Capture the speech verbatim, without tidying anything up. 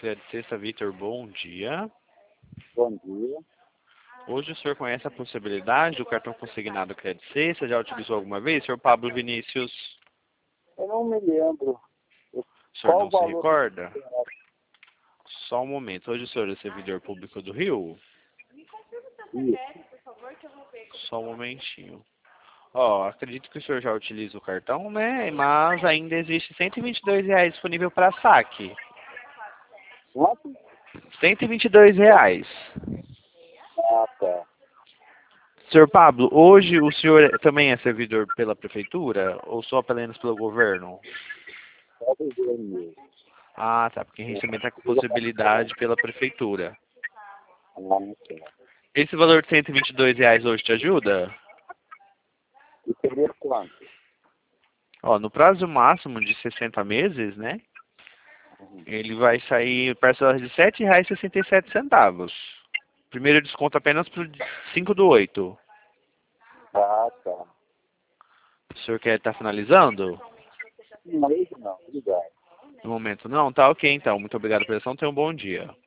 Crédito Sexta, Vitor, bom dia. Bom dia. Hoje o senhor conhece a possibilidade do cartão consignado Crédito Sexta? Já utilizou alguma vez? Senhor Pablo Vinícius, Eu não me lembro. o senhor Qual não o se valor? recorda? Só um momento. Hoje o senhor é servidor público do Rio? Isso. Só um momentinho. Ó, acredito que o senhor já utiliza o cartão, né? Mas ainda existe cento e vinte e dois reais disponível para saque. Quanto? cento e vinte e dois reais. Ah, tá. Senhor Pablo, hoje o senhor também é servidor pela prefeitura ou só apenas pelo governo? Só do governo mesmo. Ah, tá, porque a gente também está com possibilidade pela prefeitura. Ah, não sei. Esse valor de cento e vinte e dois reais hoje te ajuda? E seria quanto? Ó, no prazo máximo de sessenta meses, né? Uhum. Ele vai sair parcelas de sete reais e sessenta e sete centavos. Primeiro desconto apenas para cinco do oito. Ah, tá. O senhor quer estar finalizando? Não, hoje não. Obrigado. No momento não? Tá ok então. Muito obrigado pela atenção. Tenha um bom dia.